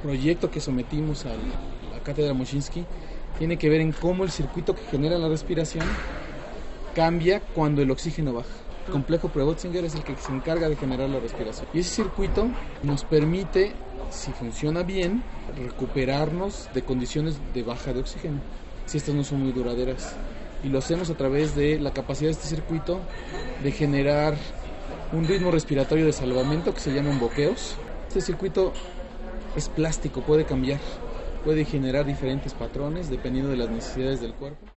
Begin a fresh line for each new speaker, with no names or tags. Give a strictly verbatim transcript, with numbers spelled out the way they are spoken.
proyecto que sometimos a la cátedra Moschinsky tiene que ver en cómo el circuito que genera la respiración cambia cuando el oxígeno baja. El complejo Prevotzinger es el que se encarga de generar la respiración. Y ese circuito nos permite, si funciona bien, recuperarnos de condiciones de baja de oxígeno, si estas no son muy duraderas. Y lo hacemos a través de la capacidad de este circuito de generar un ritmo respiratorio de salvamento que se llaman boqueos. Este circuito es plástico, puede cambiar, puede generar diferentes patrones dependiendo de las necesidades del cuerpo.